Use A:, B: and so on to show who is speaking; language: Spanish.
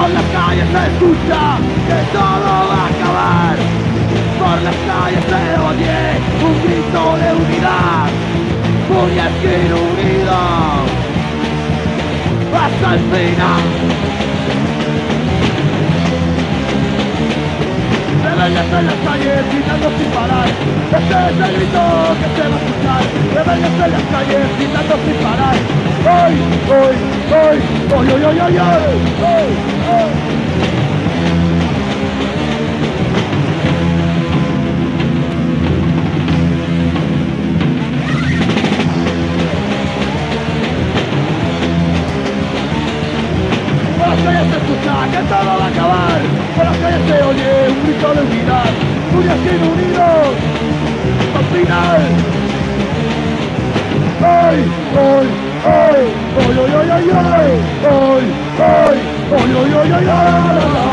A: Por las calles se escucha que todo va a acabar. Por las calles se oye un grito de unidad. Puñasquín unido hasta el final. Rebeldes en las calles gritando sin parar. Este es el grito que se va a escuchar. Rebeldes en las calles gritando sin parar. ¡Hoy, hoy, hoy, hoy, hoy, hoy, hoy, hoy, hoy! Por las calles se escucha que todo va a acabar. Por las calles se oye un grito de unidad. Puñasquín unidos al final. ¡Ay! ¡Ay! ¡Ay! ¡Ay! ¡Ay! ¡Ay! ¡Ay! ¡Ay! ¡Ay! ¡Ay! ¡Ay! ¡Ay! ¡Ay!